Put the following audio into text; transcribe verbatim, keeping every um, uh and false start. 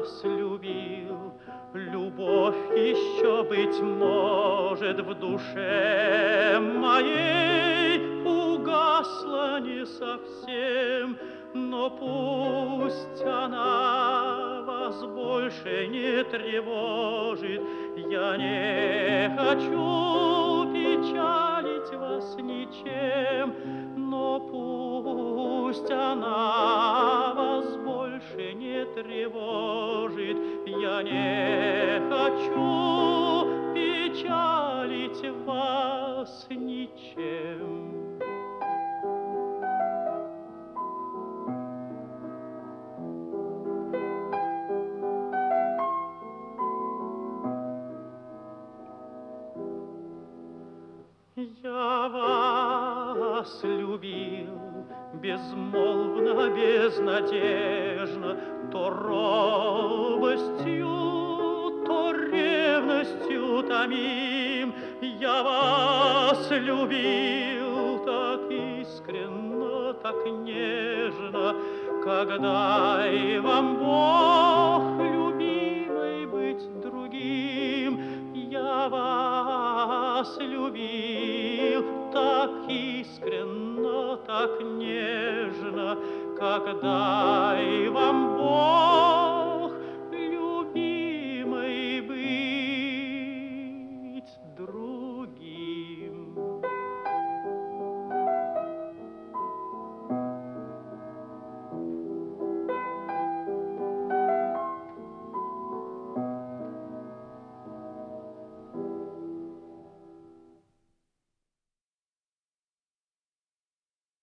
вас любил, любовь еще, быть может, в душе моей угасла не совсем, но пусть она вас больше не тревожит. Я не хочу печалить вас ничем, но пусть она вас больше не тревожит. Я не хочу печалить вас ничем. Я вас любил безмолвно, безнадежно, то робостью, то ревностью томим. Я вас любил так искренно, так нежно, когда и вам Бог, любимый, быть другим. Я вас любил так искренно, так нежно, когда и вам Бог